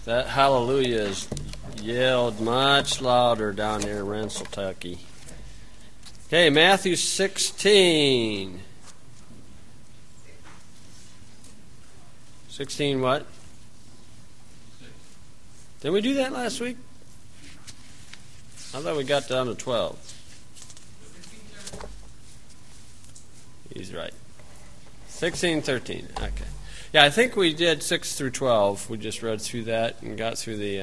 That hallelujah is yelled much louder down there in Rensselaer. Okay, Matthew 16. 16 what? Didn't we do that last week? I thought we got down to 12. He's right. 16, 13. Okay. Yeah, I think we did 6 through 12. We just read through that and got through the...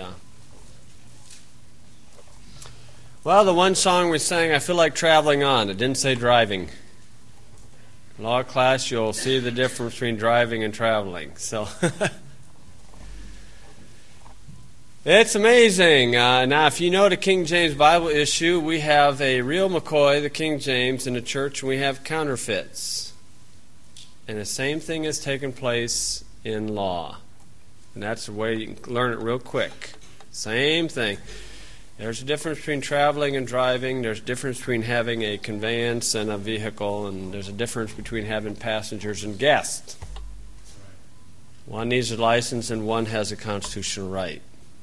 Well, the one song we sang, I feel like traveling on. It didn't say driving. In law class, you'll see the difference between driving and traveling. So, it's amazing. Now, if you know the King James Bible issue, we have a real McCoy, the King James, in the church, and we have counterfeits. And the same thing has taken place in law. And that's the way you can learn it real quick. Same thing. There's a difference between traveling and driving. There's a difference between having a conveyance and a vehicle. And there's a difference between having passengers and guests. One needs a license and one has a constitutional right.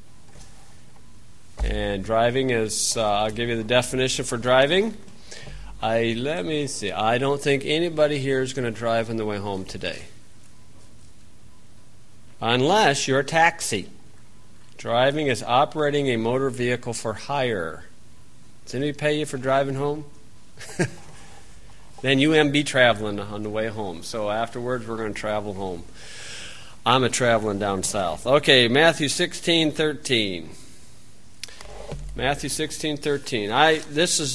And driving is, I'll give you the definition for driving. Let me see. I don't think anybody here is going to drive on the way home today. Unless you're a taxi. Driving is operating a motor vehicle for hire. Does anybody pay you for driving home? Then you be traveling on the way home. So afterwards, we're going to travel home. I'm traveling down south. Okay, Matthew 16:13. Matthew 16:13. This is...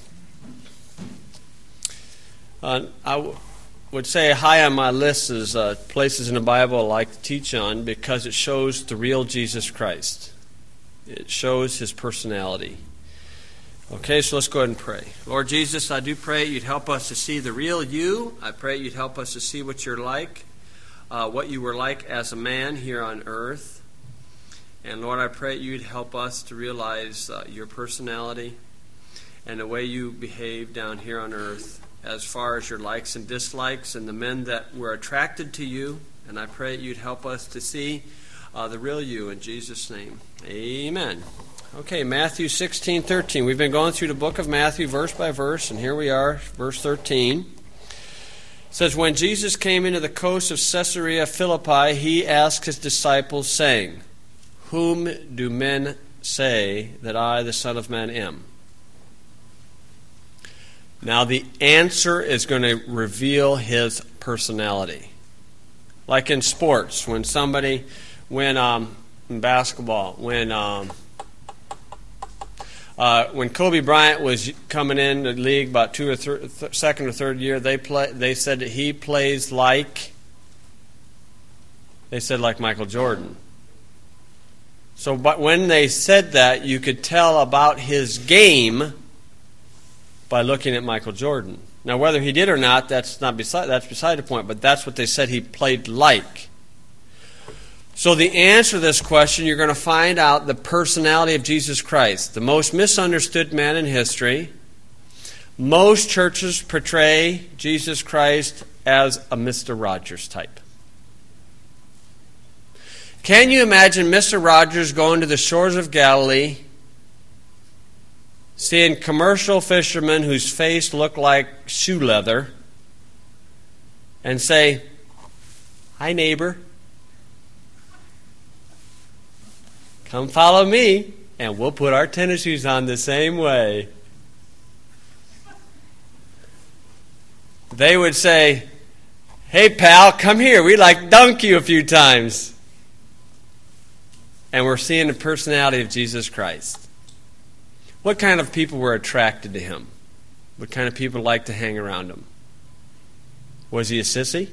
I would say high on my list is places in the Bible I like to teach on because it shows the real Jesus Christ. It shows his personality. Okay, so let's go ahead and pray. Lord Jesus, I do pray you'd help us to see the real you. I pray you'd help us to see what you're like, what you were like as a man here on earth. And Lord, I pray you'd help us to realize your personality and the way you behave down here on earth, as far as your likes and dislikes and the men that were attracted to you. And I pray you'd help us to see the real you in Jesus' name. Amen. Okay, Matthew 16:13. We've been going through the book of Matthew verse by verse, and here we are, verse 13. It says, when Jesus came into the coast of Caesarea Philippi, he asked his disciples, saying, whom do men say that I, the Son of Man, am? Now, the answer is going to reveal his personality. Like in sports, when in basketball, when Kobe Bryant was coming in the league about second or third year, they said that he plays like Michael Jordan. So, but when they said that, you could tell about his game by looking at Michael Jordan. Now, whether he did or not, that's beside the point, but that's what they said he played like. So the answer to this question, you're going to find out the personality of Jesus Christ, the most misunderstood man in history. Most churches portray Jesus Christ as a Mr. Rogers type. Can you imagine Mr. Rogers going to the shores of Galilee, seeing commercial fishermen whose face looked like shoe leather, and say, hi neighbor, come follow me, and we'll put our tennis shoes on the same way. They would say, hey pal, come here, we'd like to dunk you a few times. And we're seeing the personality of Jesus Christ. What kind of people were attracted to him? What kind of people liked to hang around him? Was he a sissy?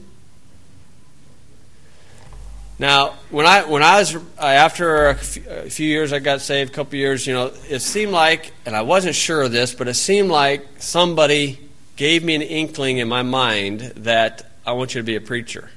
Now, when I was after a few years, I got saved. A couple years, it seemed like, and I wasn't sure of this, but it seemed like somebody gave me an inkling in my mind that I want you to be a preacher.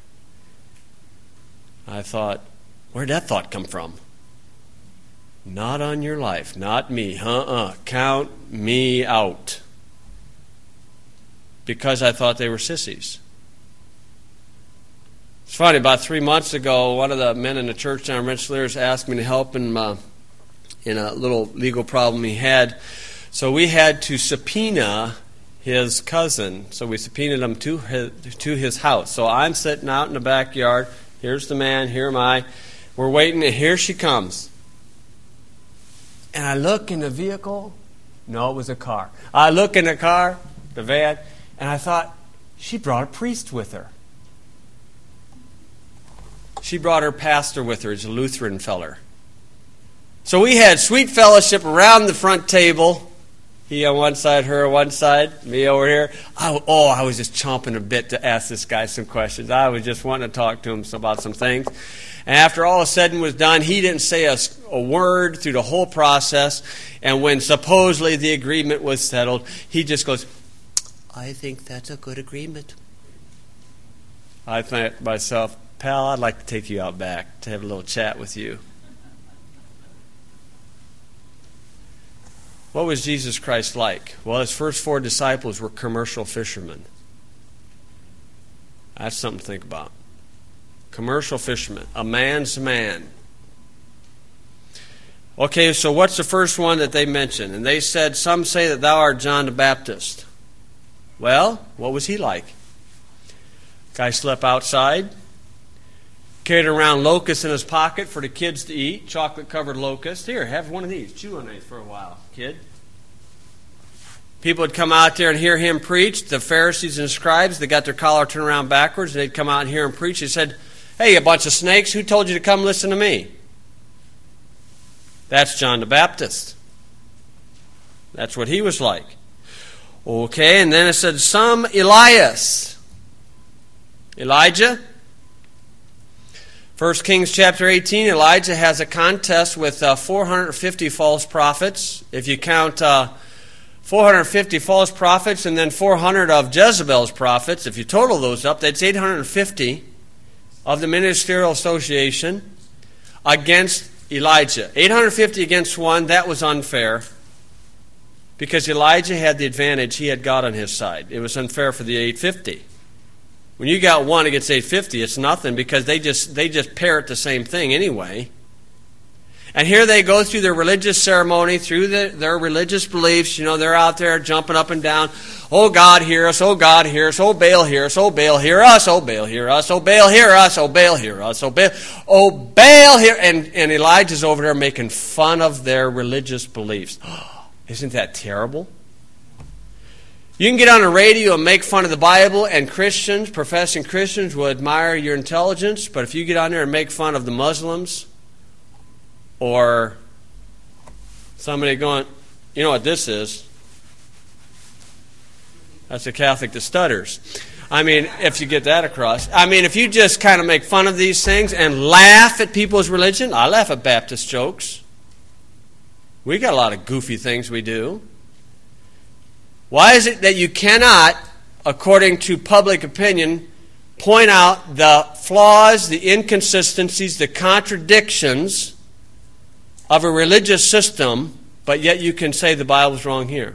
I thought, where'd that thought come from? Not on your life, not me. Count me out. Because I thought they were sissies. It's funny, about 3 months ago, one of the men in the church down in Rensselaer asked me to help him in a little legal problem he had. So we had to subpoena his cousin. So we subpoenaed him to his house. So I'm sitting out in the backyard. Here's the man, here am I. We're waiting, and here she comes. And I look in the vehicle. No, it was a car. I look in the car, the van, and I thought, she brought a priest with her. She brought her pastor with her. He's a Lutheran feller. So we had sweet fellowship around the front table. He on one side, her on one side, me over here. I was just chomping a bit to ask this guy some questions. I was just wanting to talk to him about some things. And after all was said and was done, he didn't say a word through the whole process. And when supposedly the agreement was settled, he just goes, I think that's a good agreement. I thought to myself, pal, I'd like to take you out back to have a little chat with you. What was Jesus Christ like? Well, his first 4 disciples were commercial fishermen. That's something to think about. Commercial fishermen. A man's man. Okay, so what's the first one that they mentioned? And they said, some say that thou art John the Baptist. Well, what was he like? Guy slept outside. Carried around locusts in his pocket for the kids to eat. Chocolate-covered locusts. Here, have one of these. Chew on these for a while, kid. People would come out there and hear him preach. The Pharisees and scribes, they got their collar turned around backwards. They'd come out and hear him preach. He said, hey, you bunch of snakes, who told you to come listen to me? That's John the Baptist. That's what he was like. Okay, and then it said, some Elias. Elijah. 1 Kings chapter 18, Elijah has a contest with 450 false prophets. If you count 450 false prophets and then 400 of Jezebel's prophets, if you total those up, that's 850 of the ministerial association against Elijah. 850 against one, that was unfair because Elijah had the advantage. He had God on his side. It was unfair for the 850. When you got one against 850, it's nothing because they just parrot the same thing anyway. And here they go through their religious ceremony, through their religious beliefs. You know, they're out there jumping up and down. Oh, God, hear us. Oh, God, hear us. Oh, Baal, hear us. Oh, Baal, hear us. Oh, Baal, hear us. Oh, Baal, hear us. Oh, Baal, hear us. Oh, Baal, oh, Baal, hear. And Elijah's over there making fun of their religious beliefs. Isn't that terrible? You can get on the radio and make fun of the Bible, and Christians, professing Christians, will admire your intelligence. But if you get on there and make fun of the Muslims, or somebody going, you know what this is? That's a Catholic that stutters. I mean, if you get that across. I mean, if you just kind of make fun of these things and laugh at people's religion, I laugh at Baptist jokes. We got a lot of goofy things we do. Why is it that you cannot, according to public opinion, point out the flaws, the inconsistencies, the contradictions of a religious system, but yet you can say the Bible's wrong here?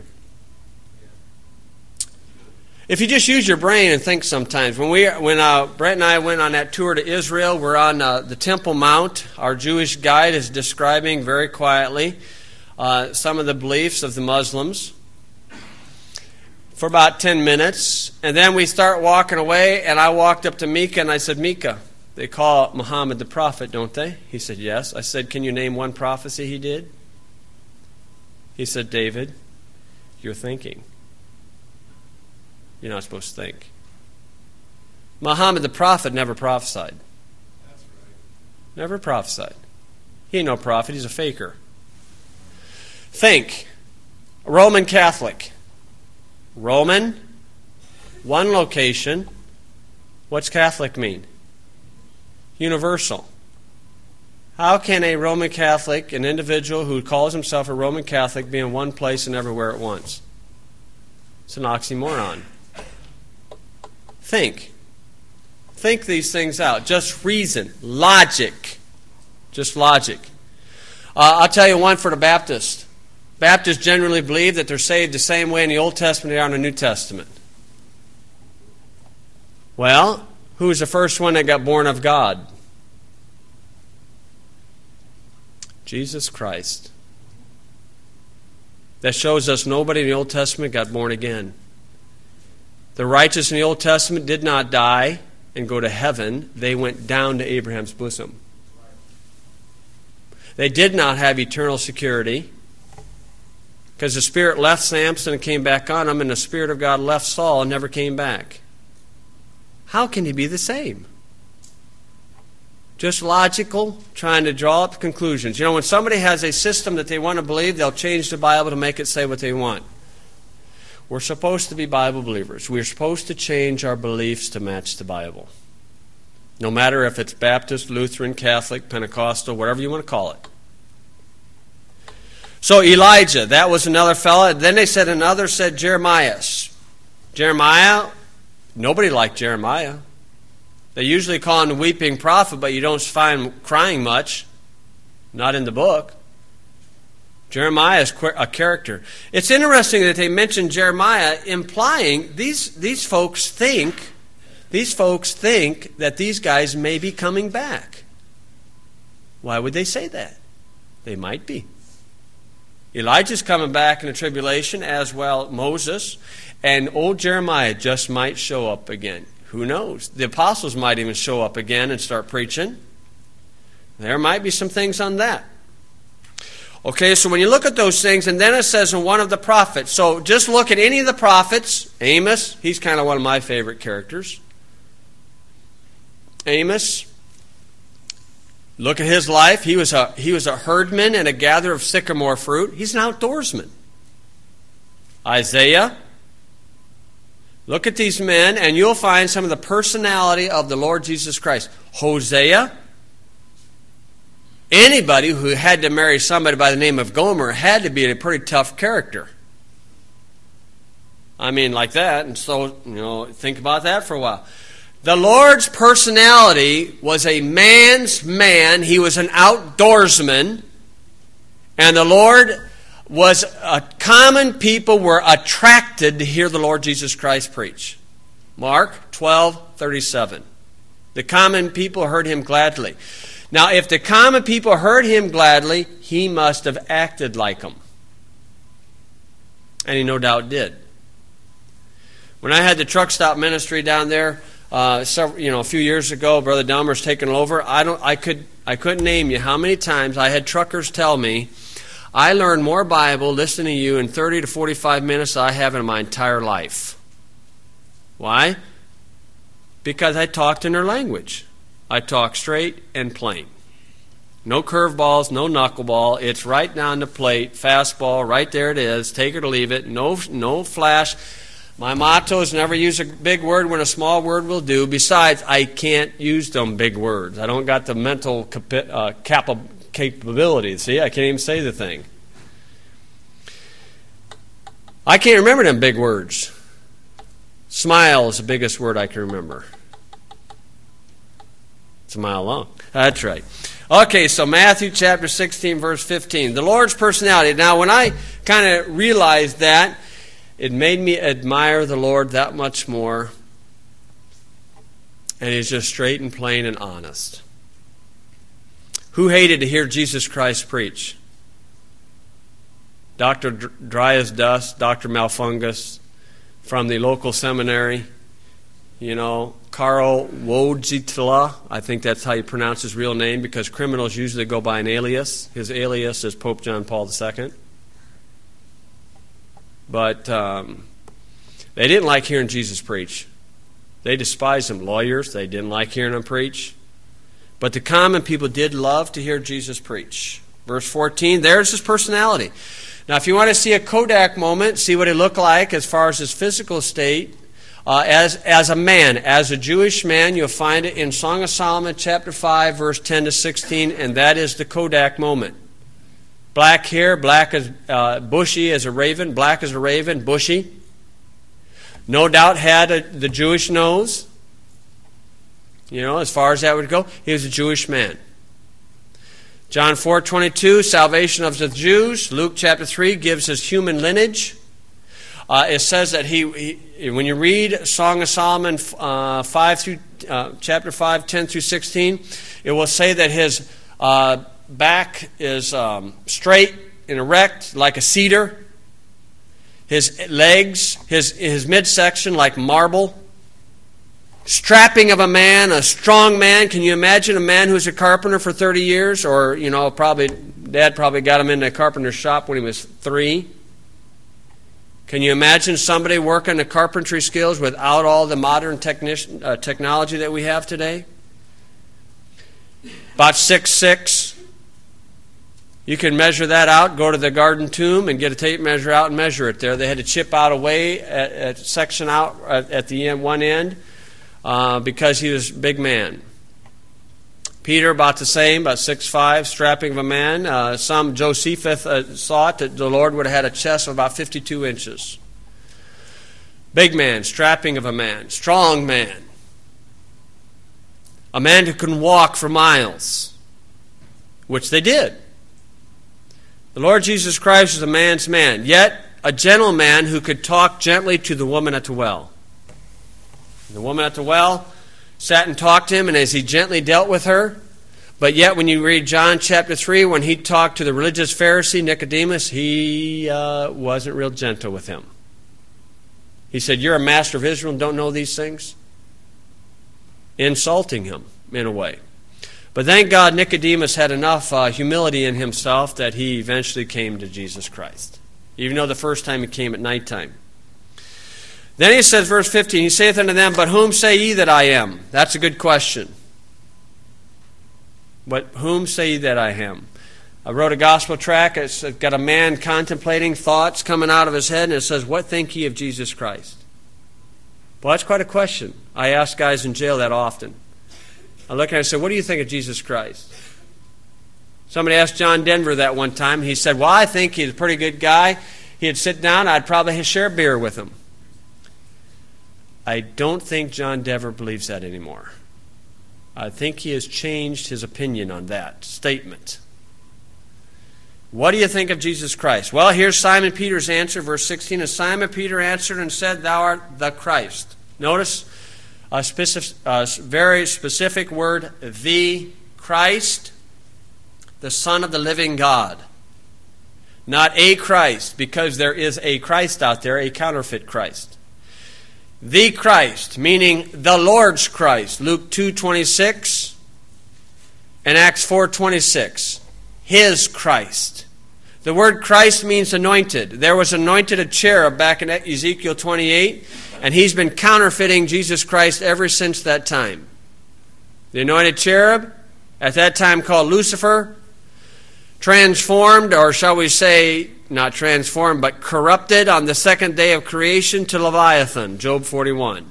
If you just use your brain and think sometimes. When Brett and I went on that tour to Israel, we're on the Temple Mount. Our Jewish guide is describing very quietly some of the beliefs of the Muslims for about 10 minutes. And then we start walking away, and I walked up to Micah, and I said, Micah, they call Muhammad the prophet, don't they? He said, yes. I said, can you name one prophecy he did? He said, David, you're thinking. You're not supposed to think. Muhammad the prophet never prophesied. That's right. Never prophesied. He ain't no prophet. He's a faker. Think. Roman Catholic. Roman, one location. What's Catholic mean? Universal. How can a Roman Catholic, an individual who calls himself a Roman Catholic, be in one place and everywhere at once? It's an oxymoron. Think. Think these things out. Just reason. Logic. Just logic. I'll tell you one for the Baptist. Baptists generally believe that they're saved the same way in the Old Testament they are in the New Testament. Well, Who was the first one that got born of God? Jesus Christ. That shows us nobody in the Old Testament got born again. The righteous in the Old Testament did not die and go to heaven. They went down to Abraham's bosom. They did not have eternal security because the Spirit left Samson and came back on him, and the Spirit of God left Saul and never came back. How can he be the same? Just logical, trying to draw up conclusions. You know, when somebody has a system that they want to believe, they'll change the Bible to make it say what they want. We're supposed to be Bible believers. We're supposed to change our beliefs to match the Bible. No matter if it's Baptist, Lutheran, Catholic, Pentecostal, whatever you want to call it. So Elijah, that was another fellow. Then they said another said Jeremiah. Jeremiah, nobody liked Jeremiah. They usually call him the weeping prophet, but you don't find him crying much. Not in the book. Jeremiah is a character. It's interesting that they mention Jeremiah, implying these folks think that these guys may be coming back. Why would they say that? They might be. Elijah's coming back in the tribulation, as well Moses, and old Jeremiah just might show up again. Who knows? The apostles might even show up again and start preaching. There might be some things on that. Okay, so when you look at those things, and then it says in one of the prophets. So just look at any of the prophets. Amos, he's kind of one of my favorite characters. Amos, look at his life. He was a herdman and a gatherer of sycamore fruit. He's an outdoorsman. Isaiah, look at these men, and you'll find some of the personality of the Lord Jesus Christ. Hosea, anybody who had to marry somebody by the name of Gomer had to be a pretty tough character. I mean, like that. And so, think about that for a while. The Lord's personality was a man's man. He was an outdoorsman. And the Lord was common people were attracted to hear the Lord Jesus Christ preach. Mark 12:37. The common people heard him gladly. Now, if the common people heard him gladly, he must have acted like them. And he no doubt did. When I had the truck stop ministry down there, a few years ago, Brother Dahmer's taken over. I couldn't name you how many times I had truckers tell me, I learned more Bible listening to you in 30 to 45 minutes than I have in my entire life. Why? Because I talked in their language. I talk straight and plain. No curveballs, no knuckleball. It's right down the plate, fastball, right there it is. Take it or leave it. No flash. My motto is never use a big word when a small word will do. Besides, I can't use them big words. I don't got the mental capability. See, I can't even say the thing. I can't remember them big words. Smile is the biggest word I can remember. It's a mile long. That's right. Okay, so Matthew chapter 16, verse 15. The Lord's personality. Now, when I kind of realized that, it made me admire the Lord that much more. And he's just straight and plain and honest. Who hated to hear Jesus Christ preach? Dr. Dry as Dust, Dr. Malfungus from the local seminary. Karl Wojtyla, I think that's how you pronounce his real name, because criminals usually go by an alias. His alias is Pope John Paul II. But they didn't like hearing Jesus preach. They despised him. Lawyers, they didn't like hearing him preach. But the common people did love to hear Jesus preach. Verse 14, there's his personality. Now, if you want to see a Kodak moment, see what he looked like as far as his physical state, as a man, as a Jewish man, you'll find it in Song of Solomon, chapter 5, verse 10 to 16, and that is the Kodak moment. Black hair, black as bushy as a raven, black as a raven, bushy. No doubt had the Jewish nose. As far as that would go, he was a Jewish man. John 4:22, salvation of the Jews. Luke chapter 3 gives his human lineage. it says that he when you read Song of Solomon chapter 5, 10 through 16, it will say that his back is straight and erect like a cedar. His legs, his midsection like marble. Strapping of a man, a strong man. Can you imagine a man who's a carpenter for 30 years? Or, Dad probably got him in a carpenter's shop when he was 3. Can you imagine somebody working the carpentry skills without all the modern technology that we have today? About 6'6". You can measure that out, go to the garden tomb and get a tape measure out and measure it there. They had to chip out a section out at the end, one end, because he was a big man. Peter, about the same, about 6'5", strapping of a man. Josephus thought that the Lord would have had a chest of about 52 inches. Big man, strapping of a man, strong man. A man who can walk for miles, which they did. The Lord Jesus Christ was a man's man, yet a gentleman who could talk gently to the woman at the well. The woman at the well sat and talked to him, and as he gently dealt with her, but yet when you read John chapter 3, when he talked to the religious Pharisee, Nicodemus, he wasn't real gentle with him. He said, "You're a master of Israel and don't know these things?" Insulting him in a way. But thank God Nicodemus had enough humility in himself that he eventually came to Jesus Christ, even though the first time he came at nighttime. Then he says, verse 15, he saith unto them, "But whom say ye that I am?" That's a good question. But whom say ye that I am? I wrote a gospel tract. It's got a man contemplating thoughts coming out of his head, and it says, "What think ye of Jesus Christ?" Well, that's quite a question. I ask guys in jail that often. I look at it and say, "What do you think of Jesus Christ?" Somebody asked John Denver that one time. He said, "Well, I think he's a pretty good guy. He'd sit down, I'd probably share beer with him." I don't think John Denver believes that anymore. I think he has changed his opinion on that statement. What do you think of Jesus Christ? Well, here's Simon Peter's answer, verse 16. "And Simon Peter answered and said, Thou art the Christ." Notice a very specific word, the Christ, the Son of the living God. Not a Christ, because there is a Christ out there, a counterfeit Christ. The Christ, meaning the Lord's Christ. Luke 2:26 and Acts 4:26. His Christ. The word Christ means anointed. There was anointed a cherub back in Ezekiel 28, and he's been counterfeiting Jesus Christ ever since that time. The anointed cherub, at that time called Lucifer, transformed, or shall we say, not transformed, but corrupted on the second day of creation to Leviathan, Job 41.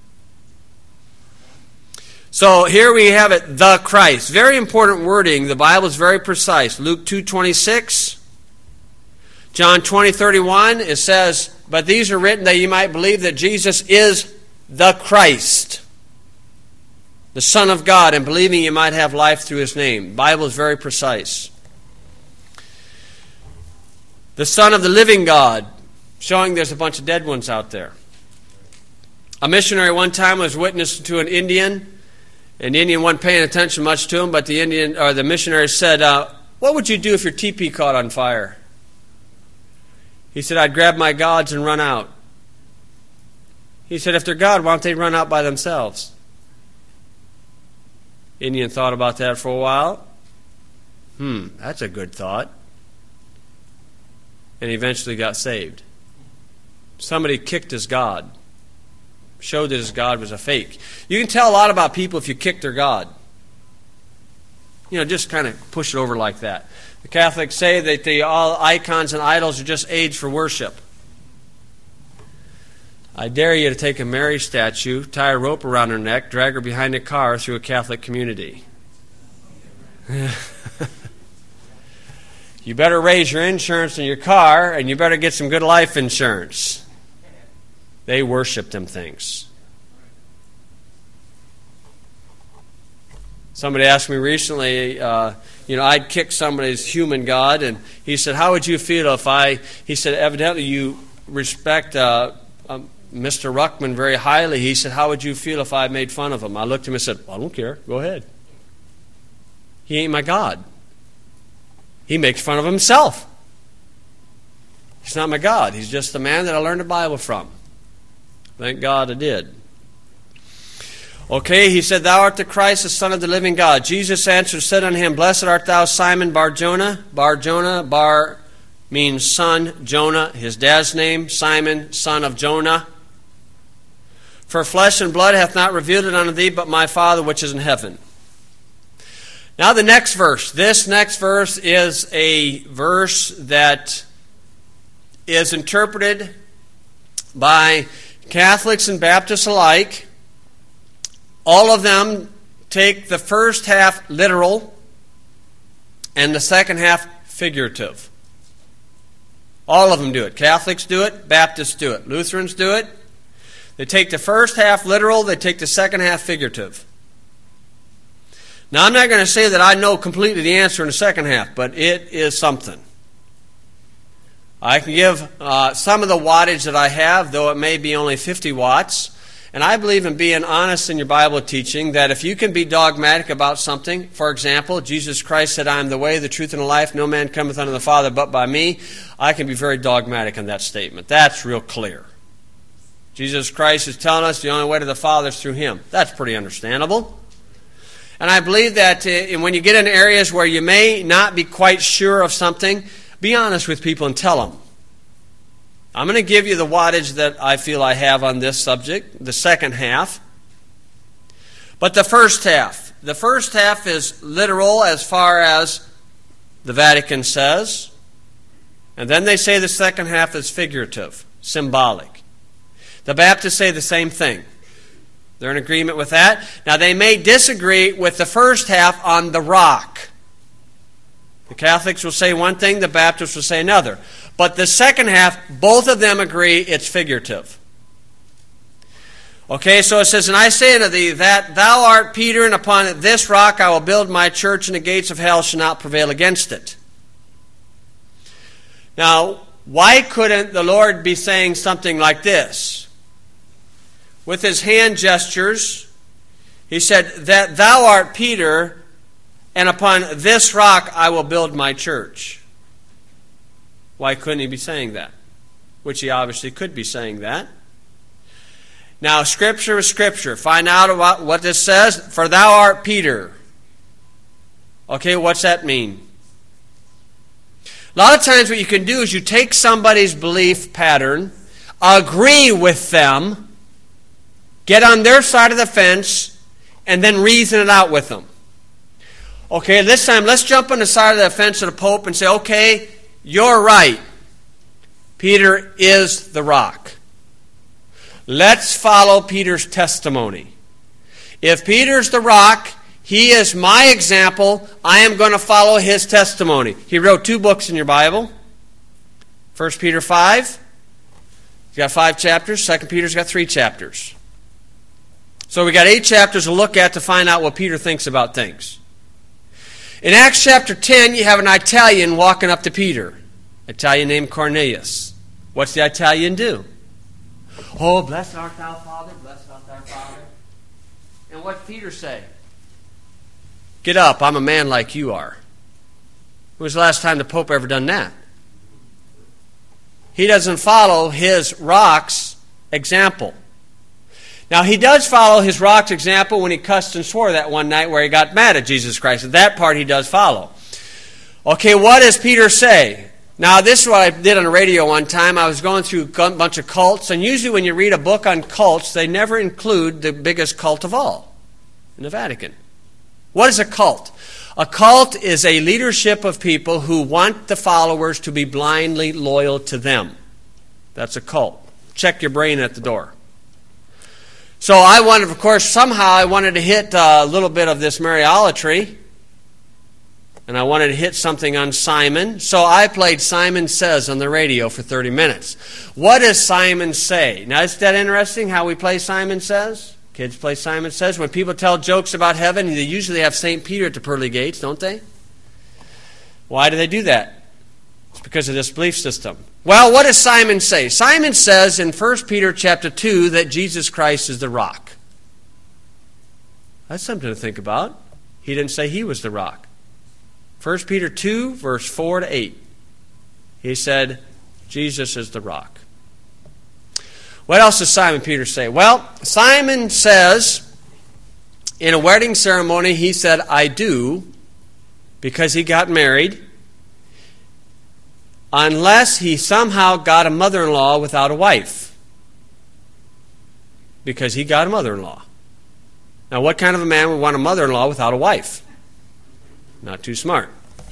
So here we have it, the Christ. Very important wording. The Bible is very precise. Luke 2:26. John 20:31, it says, "But these are written that you might believe that Jesus is the Christ, the Son of God, and believing you might have life through His name." The Bible is very precise. The Son of the living God, showing there's a bunch of dead ones out there. A missionary one time was witnessing to an Indian, and the Indian wasn't paying attention much to him, but the missionary said, "What would you do if your teepee caught on fire?" He said, "I'd grab my gods and run out." He said, "If they're God, why don't they run out by themselves?" Indian thought about that for a while. That's a good thought. And he eventually got saved. Somebody kicked his God. Showed that his God was a fake. You can tell a lot about people if you kick their God. Just kind of push it over like that. The Catholics say that all icons and idols are just aids for worship. I dare you to take a Mary statue, tie a rope around her neck, drag her behind a car through a Catholic community. You better raise your insurance on your car, and you better get some good life insurance. They worship them things. Somebody asked me recently, I'd kick somebody's human God, and he said, "How would you feel if he said, evidently you respect Mr. Ruckman very highly. He said, how would you feel if I made fun of him? I looked at him and said, I don't care. Go ahead. He ain't my God. He makes fun of himself. He's not my God. He's just the man that I learned the Bible from. Thank God I did. Okay, he said, Thou art the Christ, the Son of the living God. Jesus answered, said unto him, Blessed art thou, Simon Bar-Jonah. Bar-Jonah, Bar means son, Jonah, his dad's name, Simon, son of Jonah. For flesh and blood hath not revealed it unto thee, but my Father which is in heaven. Now the next verse. This next verse is a verse that is interpreted by Catholics and Baptists alike. All of them take the first half literal and the second half figurative. All of them do it. Catholics do it, Baptists do it, Lutherans do it. They take the first half literal, they take the second half figurative. Now, I'm not going to say that I know completely the answer in the second half, but it is something. I can give some of the wattage that I have, though it may be only 50 watts. And I believe in being honest in your Bible teaching, that if you can be dogmatic about something, for example, Jesus Christ said, I am the way, the truth, and the life. No man cometh unto the Father but by me. I can be very dogmatic in that statement. That's real clear. Jesus Christ is telling us the only way to the Father is through Him. That's pretty understandable. And I believe that when you get in areas where you may not be quite sure of something, be honest with people and tell them. I'm going to give you the wattage that I feel I have on this subject, the second half. But the first half is literal as far as the Vatican says. And then they say the second half is figurative, symbolic. The Baptists say the same thing. They're in agreement with that. Now, they may disagree with the first half on the rock. The Catholics will say one thing, the Baptists will say another. But the second half, both of them agree it's figurative. Okay, so it says, And I say unto thee that thou art Peter, and upon this rock I will build my church, and the gates of hell shall not prevail against it. Now, why couldn't the Lord be saying something like this? With his hand gestures, he said, That thou art Peter, and upon this rock I will build my church. Why couldn't he be saying that? Which he obviously could be saying that. Now, Scripture is Scripture. Find out about what this says. For thou art Peter. Okay, what's that mean? A lot of times what you can do is you take somebody's belief pattern, agree with them, get on their side of the fence, and then reason it out with them. Okay, this time let's jump on the side of the fence of the Pope and say, okay, you're right. Peter is the rock. Let's follow Peter's testimony. If Peter's the rock, he is my example. I am going to follow his testimony. He wrote 2 books in your Bible. 1 Peter 5. He's got 5 chapters. 2 Peter's got 3 chapters. So we got 8 chapters to look at to find out what Peter thinks about things. In Acts chapter 10, you have an Italian walking up to Peter. Italian named Cornelius. What's the Italian do? Oh, blessed art thou, Father, blessed art thou, Father. And what's Peter say? Get up, I'm a man like you are. When was the last time the Pope ever done that? He doesn't follow his rock's example. Now, he does follow his rock's example when he cussed and swore that one night where he got mad at Jesus Christ. That part he does follow. Okay, what does Peter say? Now, this is what I did on the radio one time. I was going through a bunch of cults, and usually when you read a book on cults, they never include the biggest cult of all, in the Vatican. What is a cult? A cult is a leadership of people who want the followers to be blindly loyal to them. That's a cult. Check your brain at the door. So I wanted, of course, somehow I wanted to hit a little bit of this Mariolatry. And I wanted to hit something on Simon. So I played Simon Says on the radio for 30 minutes. What does Simon say? Now, isn't that interesting how we play Simon Says? Kids play Simon Says. When people tell jokes about heaven, they usually have St. Peter at the pearly gates, don't they? Why do they do that? It's because of this belief system. Well, what does Simon say? Simon says in 1 Peter chapter 2 that Jesus Christ is the rock. That's something to think about. He didn't say he was the rock. 1 Peter 2, verse 4 to 8. He said, Jesus is the rock. What else does Simon Peter say? Well, Simon says, in a wedding ceremony, he said, I do, because he got married, unless he somehow got a mother-in-law without a wife. Because he got a mother-in-law. Now, what kind of a man would want a mother-in-law without a wife? Not too smart.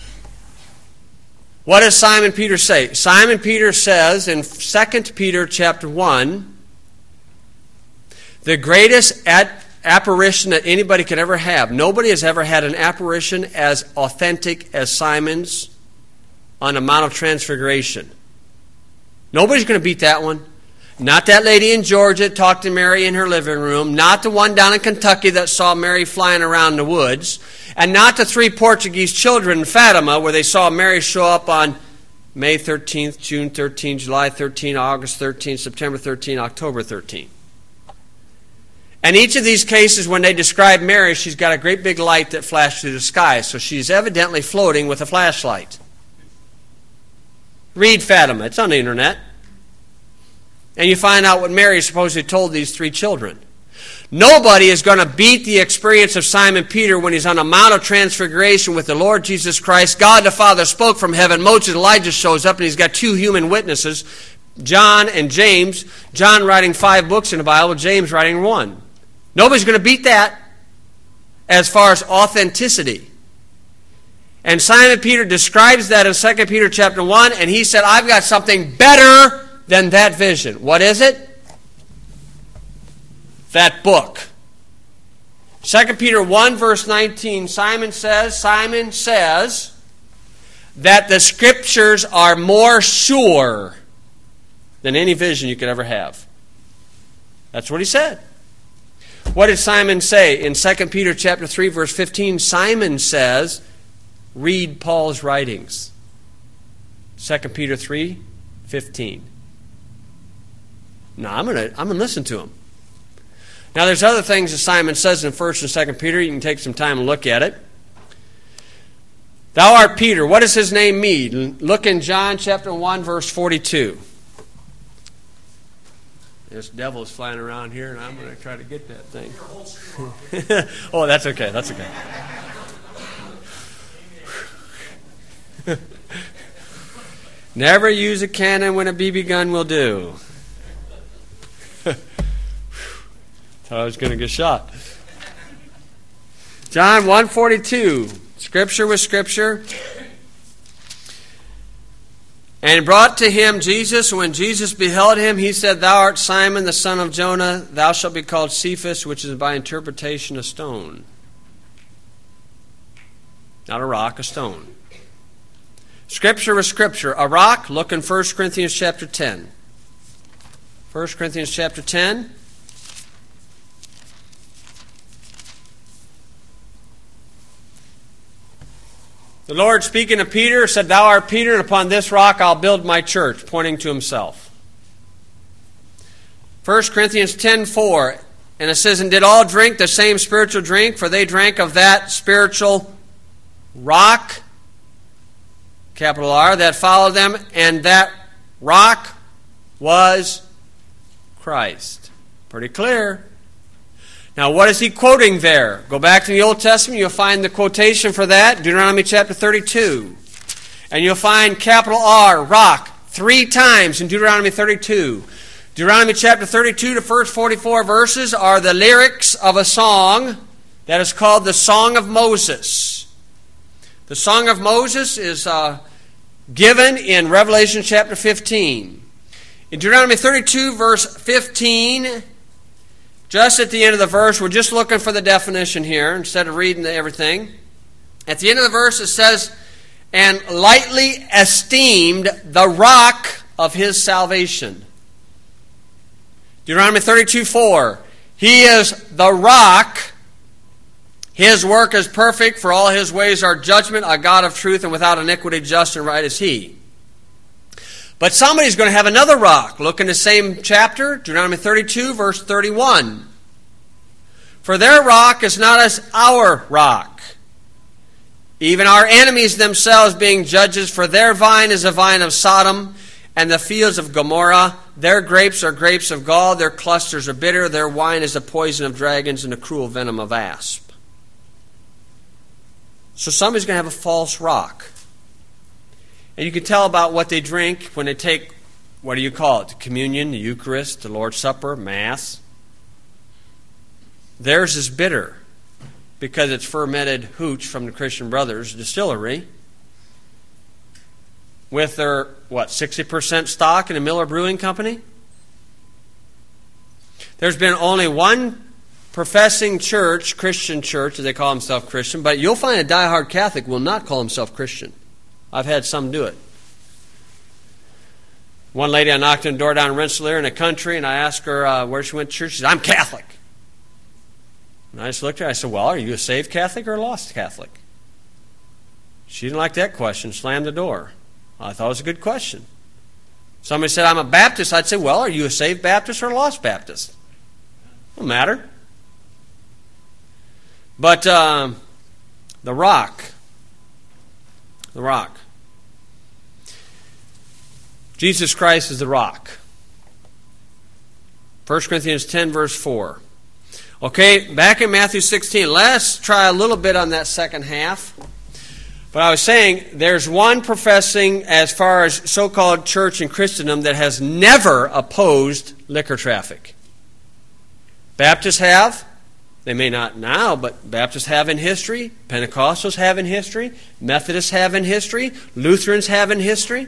What does Simon Peter say? Simon Peter says in 2 Peter chapter 1, the greatest apparition that anybody could ever have. Nobody has ever had an apparition as authentic as Simon's on the Mount of Transfiguration. Nobody's going to beat that one. Not that lady in Georgia that talked to Mary in her living room. Not the one down in Kentucky that saw Mary flying around the woods. And not the 3 Portuguese children in Fatima where they saw Mary show up on May 13th, June 13th, July 13th, August 13th, September 13th, October 13th. And each of these cases, when they describe Mary, she's got a great big light that flashed through the sky. So she's evidently floating with a flashlight. Read Fatima. It's on the internet. And you find out what Mary supposedly told these 3 children. Nobody is going to beat the experience of Simon Peter when he's on the Mount of Transfiguration with the Lord Jesus Christ. God the Father spoke from heaven. Moses, Elijah shows up, and he's got 2 human witnesses, John and James. John writing 5 books in the Bible, James writing 1. Nobody's going to beat that as far as authenticity. And Simon Peter describes that in 2 Peter chapter 1, and he said, I've got something better than that vision. What is it? That book. 2 Peter 1 verse 19, Simon says that the Scriptures are more sure than any vision you could ever have. That's what he said. What did Simon say? In 2 Peter chapter 3 verse 15, Simon says, read Paul's writings. 2 Peter 3:15. Now, I'm going to listen to him. Now, there's other things that Simon says in 1 and 2 Peter. You can take some time and look at it. Thou art Peter. What does his name mean? Look in John chapter 1, verse 42. This devil is flying around here, and I'm going to try to get that thing. Oh, that's okay. That's okay. Never use a cannon when a BB gun will do. Thought I was going to get shot. John 1:42. Scripture was Scripture. And brought to him Jesus. When Jesus beheld him, he said, Thou art Simon, the son of Jonah. Thou shalt be called Cephas, which is by interpretation a stone. Not a rock, a stone. Scripture was Scripture. A rock, look in 1 Corinthians chapter 10. 1 Corinthians chapter 10. The Lord, speaking to Peter, said, Thou art Peter, and upon this rock I'll build my church, pointing to himself. 1 Corinthians 10:4, and it says, And did all drink the same spiritual drink? For they drank of that spiritual rock, capital R, that followed them, and that rock was Christ. Pretty clear. Now, what is he quoting there? Go back to the Old Testament, you'll find the quotation for that, Deuteronomy chapter 32. And you'll find capital R, rock, 3 times in Deuteronomy 32. Deuteronomy chapter 32, the first 44 verses are the lyrics of a song that is called the Song of Moses. The Song of Moses is given in Revelation chapter 15. In Deuteronomy 32, verse 15, just at the end of the verse, we're just looking for the definition here instead of reading everything. At the end of the verse it says, And lightly esteemed the rock of his salvation. Deuteronomy 32:4, He is the rock. His work is perfect, for all his ways are judgment, a God of truth, and without iniquity, just and right is he. But somebody's going to have another rock. Look in the same chapter, Deuteronomy 32, verse 31. For their rock is not as our rock, even our enemies themselves being judges, for their vine is a vine of Sodom, and the fields of Gomorrah. Their grapes are grapes of gall, their clusters are bitter, their wine is the poison of dragons and the cruel venom of asp. So somebody's going to have a false rock. And you can tell about what they drink when they take, what do you call it? The communion, the Eucharist, the Lord's Supper, Mass. Theirs is bitter because it's fermented hooch from the Christian Brothers distillery with their, 60% stock in the Miller Brewing Company? There's been only one professing church, Christian church, as they call themselves Christian, but you'll find a diehard Catholic will not call himself Christian. I've had some do it. One lady, I knocked on the door down in Rensselaer in the country, and I asked her where she went to church. She said, I'm Catholic. And I just looked at her, I said, well, are you a saved Catholic or a lost Catholic? She didn't like that question, slammed the door. I thought it was a good question. Somebody said, I'm a Baptist. I'd say, well, are you a saved Baptist or a lost Baptist? Don't matter. But the rock. Jesus Christ is the rock. 1 Corinthians 10, verse 4. Okay, back in Matthew 16, let's try a little bit on that second half. But I was saying, there's one professing, as far as so-called church in Christendom, that has never opposed liquor traffic. Baptists have. They may not now, but Baptists have in history. Pentecostals have in history. Methodists have in history. Lutherans have in history.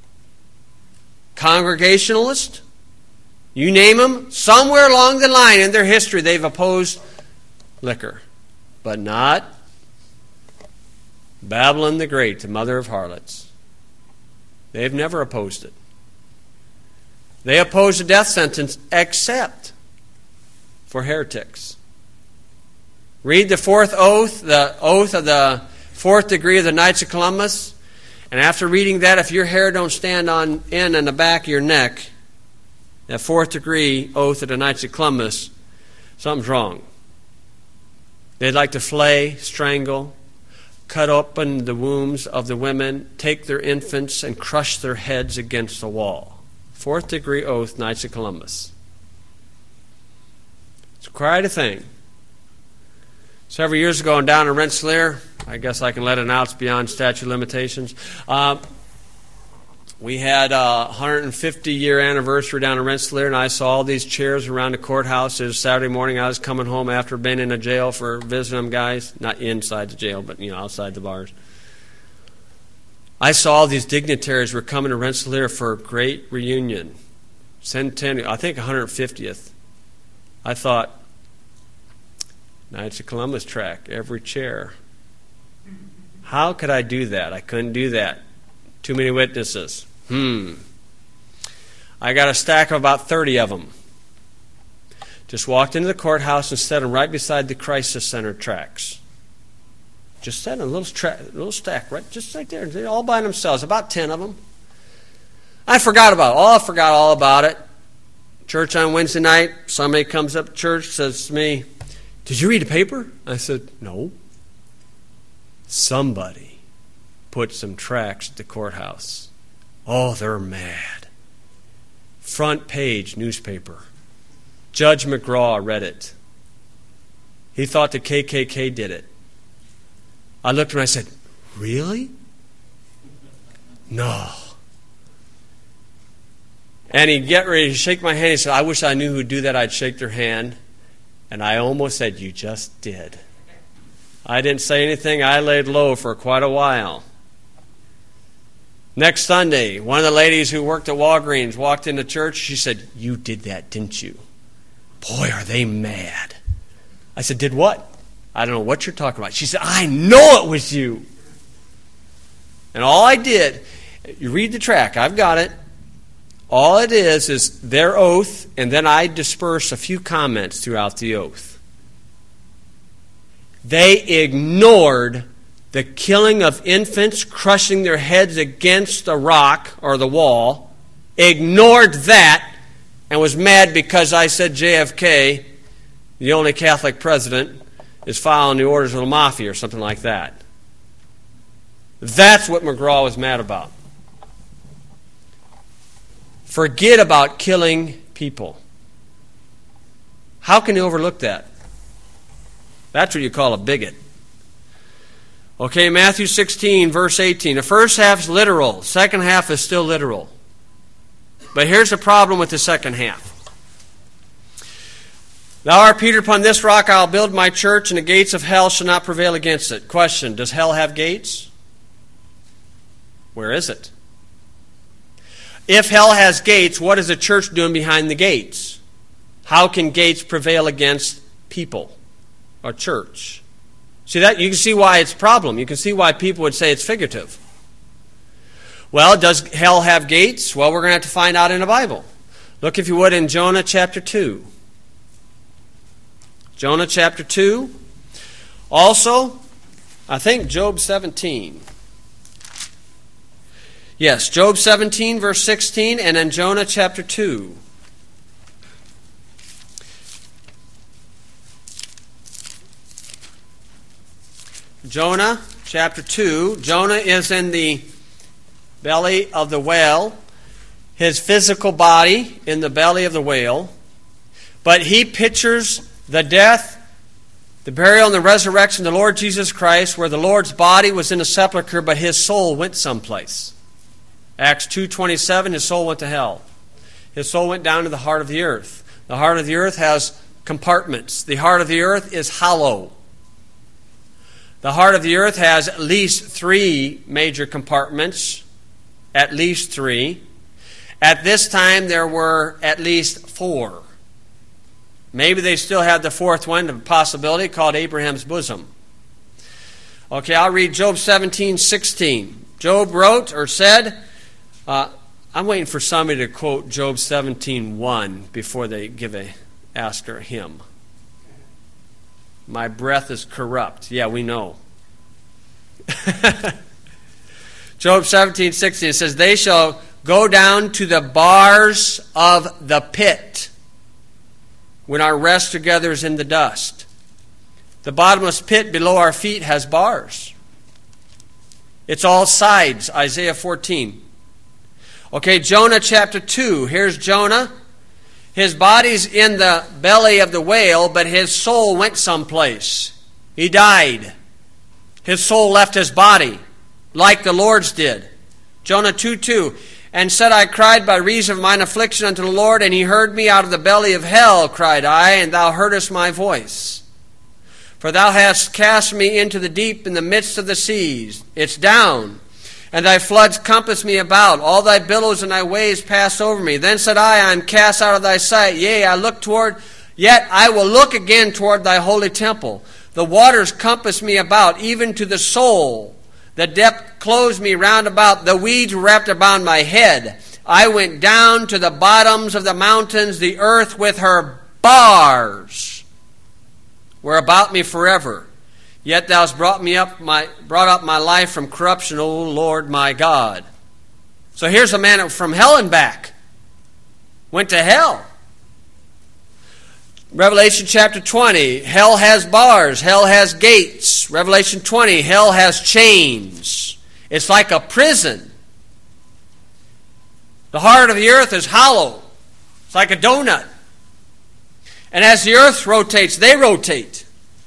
Congregationalists. You name them, somewhere along the line in their history they've opposed liquor. But not Babylon the Great, the mother of harlots. They've never opposed it. They oppose the death sentence except for heretics. Read the fourth oath, the oath of the fourth degree of the Knights of Columbus. And after reading that, if your hair don't stand on end on the back of your neck, that fourth degree oath of the Knights of Columbus, something's wrong. They'd like to flay, strangle, cut open the wombs of the women, take their infants, and crush their heads against the wall. Fourth degree oath, Knights of Columbus. It's quite a thing. Several years ago, down in Rensselaer, I guess I can let it out, it's beyond statute of limitations. We had a 150-year anniversary down in Rensselaer, and I saw all these chairs around the courthouse. It was Saturday morning. I was coming home after being in a jail for visiting them guys. Not inside the jail, but outside the bars. I saw all these dignitaries were coming to Rensselaer for a great reunion. Centennial, I think 150th. I thought, Knights of Columbus track, every chair. How could I do that? I couldn't do that. Too many witnesses. I got a stack of about 30 of them. Just walked into the courthouse and set them right beside the Crisis Center tracks. Just set a little stack, right, just right there. They're all by themselves, about 10 of them. I forgot all about it. Church on Wednesday night, somebody comes up to church, says to me, "Did you read the paper?" I said, "No." Somebody put some tracts at the courthouse. Oh, they're mad. Front page newspaper. Judge McGraw read it. He thought the KKK did it. I looked and I said, "Really?" "No." And he'd get ready to shake my hand. He said, "I wish I knew who'd do that. I'd shake their hand." And I almost said, "You just did." I didn't say anything. I laid low for quite a while. Next Sunday, one of the ladies who worked at Walgreens walked into church. She said, "You did that, didn't you?" Boy, are they mad. I said, "Did what?" "I don't know what you're talking about." She said, "I know it was you." And all I did, you read the track, I've got it. All it is their oath, and then I disperse a few comments throughout the oath. They ignored the killing of infants, crushing their heads against the rock or the wall, ignored that and was mad because I said JFK, the only Catholic president, is following the orders of the mafia or something like that. That's what McGraw was mad about. Forget about killing people. How can you overlook that? That's what you call a bigot. Okay, Matthew 16, verse 18. The first half is literal. Second half is still literal. But here's the problem with the second half. Thou art Peter, upon this rock I'll build my church, and the gates of hell shall not prevail against it. Question, does hell have gates? Where is it? If hell has gates, what is the church doing behind the gates? How can gates prevail against people or church? See that? You can see why it's a problem. You can see why people would say it's figurative. Well, does hell have gates? Well, we're going to have to find out in the Bible. Look, if you would, in Jonah chapter 2. Jonah chapter 2. Also, I think Job 17. Yes, Job 17, verse 16, and then Jonah chapter 2. Jonah chapter 2. Jonah is in the belly of the whale, his physical body in the belly of the whale, but he pictures the death, the burial, and the resurrection of the Lord Jesus Christ, where the Lord's body was in a sepulcher, but his soul went someplace. Acts 2:27, his soul went to hell. His soul went down to the heart of the earth. The heart of the earth has compartments. The heart of the earth is hollow. The heart of the earth has at least 3 major compartments. At least 3. At this time, there were at least 4. Maybe they still had the 4th one, a possibility, called Abraham's bosom. Okay, I'll read Job 17:16. Job wrote or said, I'm waiting for somebody to quote Job 17:1 before they ask her a hymn. My breath is corrupt. Yeah, we know. Job 17:16 says, they shall go down to the bars of the pit when our rest together is in the dust. The bottomless pit below our feet has bars. It's all sides, Isaiah 14. Okay, Jonah chapter 2. Here's Jonah. His body's in the belly of the whale, but his soul went someplace. He died. His soul left his body, like the Lord's did. Jonah 2:2. And said, I cried by reason of mine affliction unto the Lord, and he heard me out of the belly of hell, cried I, and thou heardest my voice. For thou hast cast me into the deep in the midst of the seas. It's down. And thy floods compass me about. All thy billows and thy waves pass over me. Then said I am cast out of thy sight. Yea, yet I will look again toward thy holy temple. The waters compass me about, even to the soul. The depth closed me round about. The weeds wrapped about my head. I went down to the bottoms of the mountains. The earth with her bars were about me forever. Yet thou hast brought up my life from corruption, O Lord my God. So here's a man from hell and back. Went to hell. Revelation chapter 20, hell has bars, hell has gates. Revelation 20, hell has chains. It's like a prison. The heart of the earth is hollow. It's like a donut. And as the earth rotates, they rotate.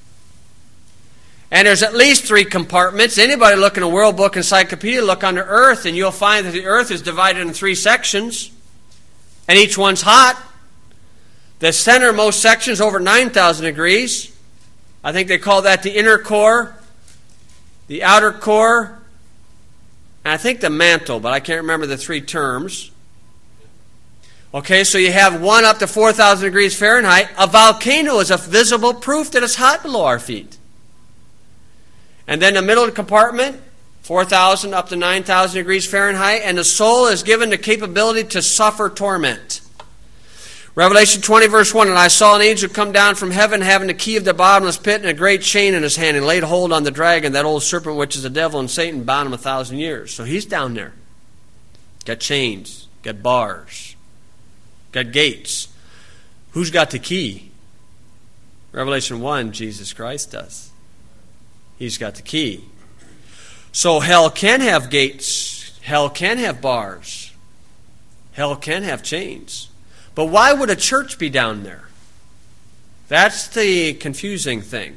And there's at least 3 compartments. Anybody look in a World Book Encyclopedia, look under earth, and you'll find that the earth is divided into 3 sections. And each one's hot. The centermost section is over 9,000 degrees. I think they call that the inner core, the outer core, and I think the mantle, but I can't remember the 3 terms. Okay, so you have one up to 4,000 degrees Fahrenheit. A volcano is a visible proof that it's hot below our feet. And then the middle compartment, 4,000 up to 9,000 degrees Fahrenheit, and the soul is given the capability to suffer torment. Revelation 20, verse 1, and I saw an angel come down from heaven, having the key of the bottomless pit and a great chain in his hand, and laid hold on the dragon, that old serpent which is the devil and Satan, bound him 1,000 years. So he's down there. Got chains. got bars, got gates. Who's got the key? Revelation 1, Jesus Christ does. He's got the key. So hell can have gates. Hell can have bars. Hell can have chains. But why would a church be down there? That's the confusing thing.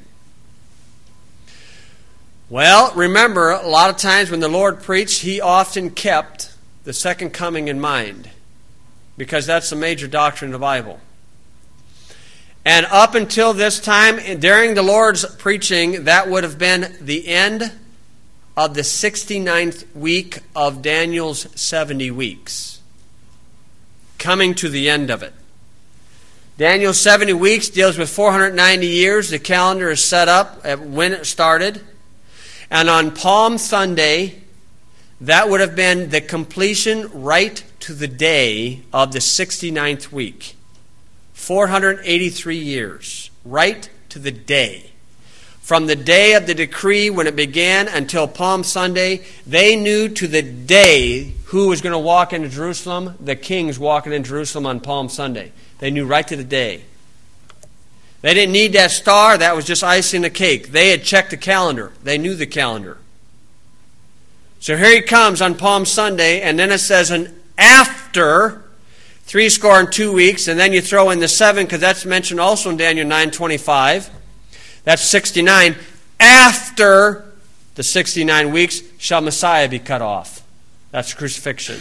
Well, remember, a lot of times when the Lord preached, He often kept the second coming in mind, because that's the major doctrine of the Bible. And up until this time, during the Lord's preaching, that would have been the end of the 69th week of Daniel's 70 weeks. Coming to the end of it. Daniel's 70 weeks deals with 490 years. The calendar is set up at when it started. And on Palm Sunday, that would have been the completion right to the day of the 69th week. 483 years, right to the day. From the day of the decree when it began until Palm Sunday, they knew to the day who was going to walk into Jerusalem. The kings walking in Jerusalem on Palm Sunday. They knew right to the day. They didn't need that star. That was just icing the cake. They had checked the calendar. They knew the calendar. So here he comes on Palm Sunday, and then it says, and after 62 weeks, and then you throw in the 7, because that's mentioned also in Daniel 9:25. That's 69. After the 69 weeks shall Messiah be cut off. That's crucifixion.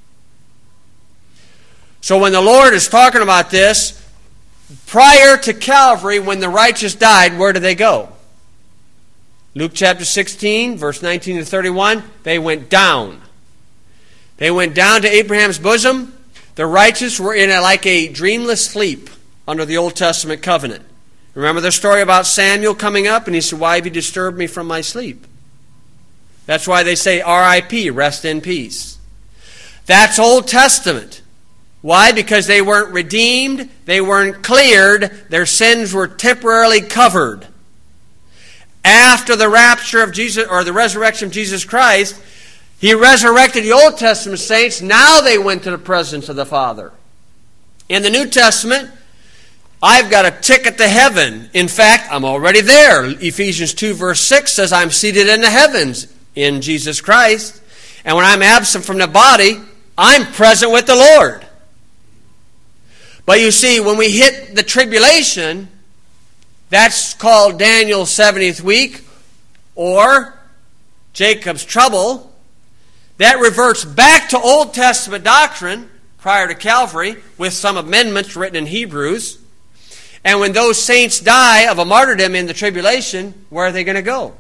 So when the Lord is talking about this, prior to Calvary, when the righteous died, where did they go? Luke chapter 16, verse 19 to 31, they went down. They went down to Abraham's bosom. The righteous were in like a dreamless sleep under the Old Testament covenant. Remember the story about Samuel coming up, and he said, why have you disturbed me from my sleep? That's why they say R.I.P., rest in peace. That's Old Testament. Why? Because they weren't redeemed, they weren't cleared, their sins were temporarily covered. After the rapture of Jesus, or the resurrection of Jesus Christ, He resurrected the Old Testament saints. Now they went to the presence of the Father. In the New Testament, I've got a ticket to heaven. In fact, I'm already there. Ephesians 2 verse 6 says I'm seated in the heavens in Jesus Christ. And when I'm absent from the body, I'm present with the Lord. But you see, when we hit the tribulation, that's called Daniel's 70th week, or Jacob's trouble. That reverts back to Old Testament doctrine prior to Calvary, with some amendments written in Hebrews. And when those saints die of a martyrdom in the tribulation, where are they going to go?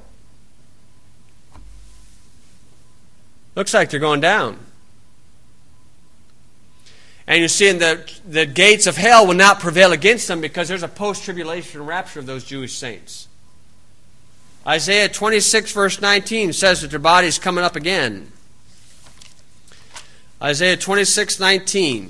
Looks like they're going down. And you see, the gates of hell will not prevail against them, because there's a post-tribulation rapture of those Jewish saints. Isaiah 26 verse 19 says that their body's coming up again. Isaiah 26:19.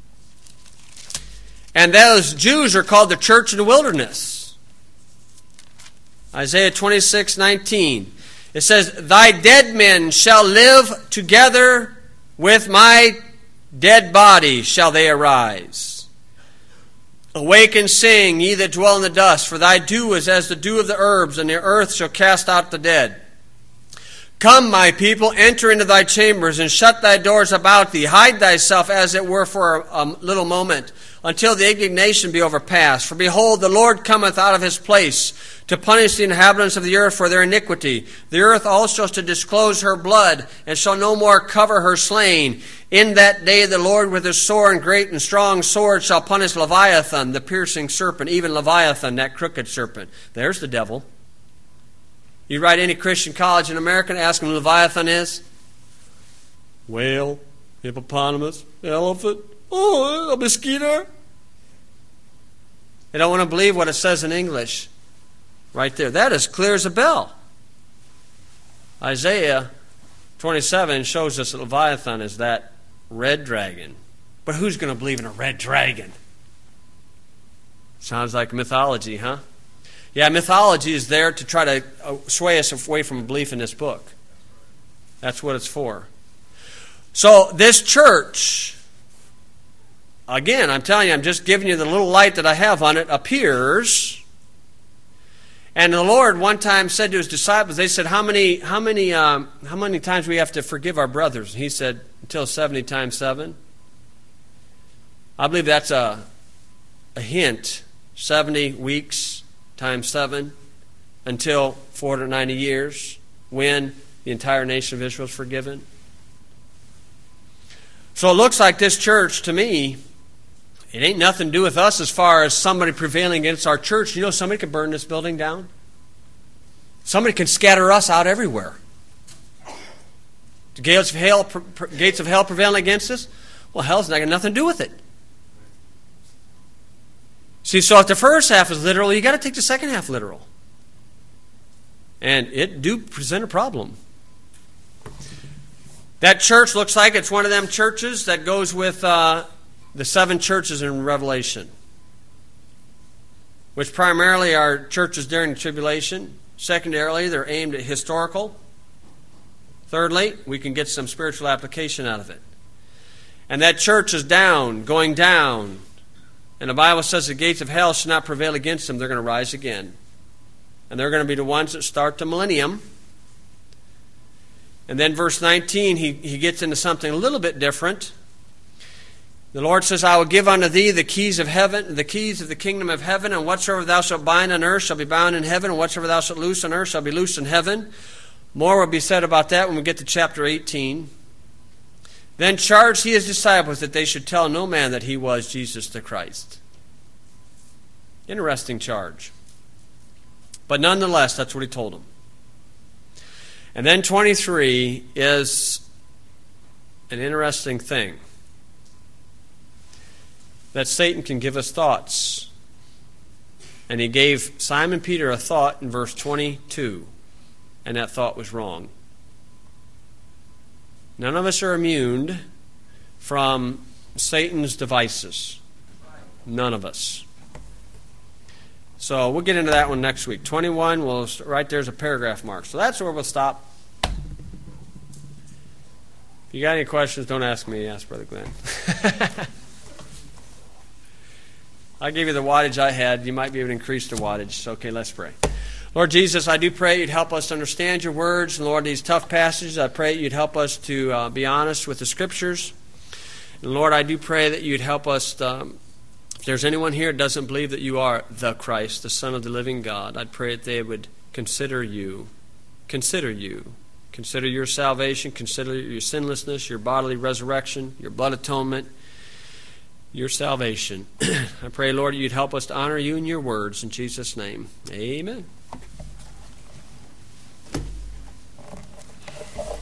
And those Jews are called the church in the wilderness. Isaiah 26:19. It says, thy dead men shall live together with my dead body shall they arise. Awake and sing, ye that dwell in the dust, for thy dew is as the dew of the herbs, and the earth shall cast out the dead. Come, my people, enter into thy chambers, and shut thy doors about thee. Hide thyself as it were for a little moment, until the indignation be overpast. For behold, the Lord cometh out of his place, to punish the inhabitants of the earth for their iniquity. The earth also is to disclose her blood, and shall no more cover her slain. In that day the Lord with his sore and great and strong sword shall punish Leviathan, the piercing serpent, even Leviathan, that crooked serpent. There's the devil. You write any Christian college in America and ask them who Leviathan is? Whale, hippopotamus, elephant, a mosquito. They don't want to believe what it says in English. Right there. That is clear as a bell. Isaiah 27 shows us that Leviathan is that red dragon. But who's going to believe in a red dragon? Sounds like mythology, huh? Yeah, mythology is there to try to sway us away from belief in this book. That's what it's for. So this church again, I'm telling you, I'm just giving you the little light that I have on it, appears. And the Lord one time said to his disciples, they said, how many times we have to forgive our brothers? And he said, until 70 times 7. I believe that's a hint. 70 weeks times 7 until 490 years, when the entire nation of Israel is forgiven. So it looks like this church, to me, it ain't nothing to do with us as far as somebody prevailing against our church. You know, somebody could burn this building down. Somebody can scatter us out everywhere. The gates of hell prevailing against us? Well, hell's not got nothing to do with it. See, so if the first half is literal, you got to take the second half literal. And it do present a problem. That church looks like it's one of them churches that goes with the 7 churches in Revelation, which primarily are churches during the tribulation. Secondarily, they're aimed at historical. Thirdly, we can get some spiritual application out of it. And that church is down, going down. And the Bible says the gates of hell should not prevail against them. They're going to rise again. And they're going to be the ones that start the millennium. And then verse 19, he gets into something a little bit different. The Lord says, I will give unto thee the keys of heaven, the keys of the kingdom of heaven, and whatsoever thou shalt bind on earth shall be bound in heaven, and whatsoever thou shalt loose on earth shall be loosed in heaven. More will be said about that when we get to chapter 18. Then charged he his disciples that they should tell no man that he was Jesus the Christ. Interesting charge. But nonetheless, that's what he told them. And then 23 is an interesting thing. That Satan can give us thoughts. And he gave Simon Peter a thought in verse 22. And that thought was wrong. None of us are immune from Satan's devices. None of us. So we'll get into that one next week. 21, right there's a paragraph mark. So that's where we'll stop. If you got any questions, don't ask me. Ask Brother Glenn. I gave you the wattage I had. You might be able to increase the wattage. So, okay, let's pray. Lord Jesus, I do pray you'd help us to understand your words. And Lord, these tough passages, I pray you'd help us to be honest with the Scriptures. And Lord, I do pray that you'd help us, if there's anyone here that doesn't believe that you are the Christ, the Son of the living God, I'd pray that they would consider you. Consider you. Consider your salvation. Consider your sinlessness, your bodily resurrection, your blood atonement, your salvation. I pray, Lord, you'd help us to honor you in your words. In Jesus' name, amen.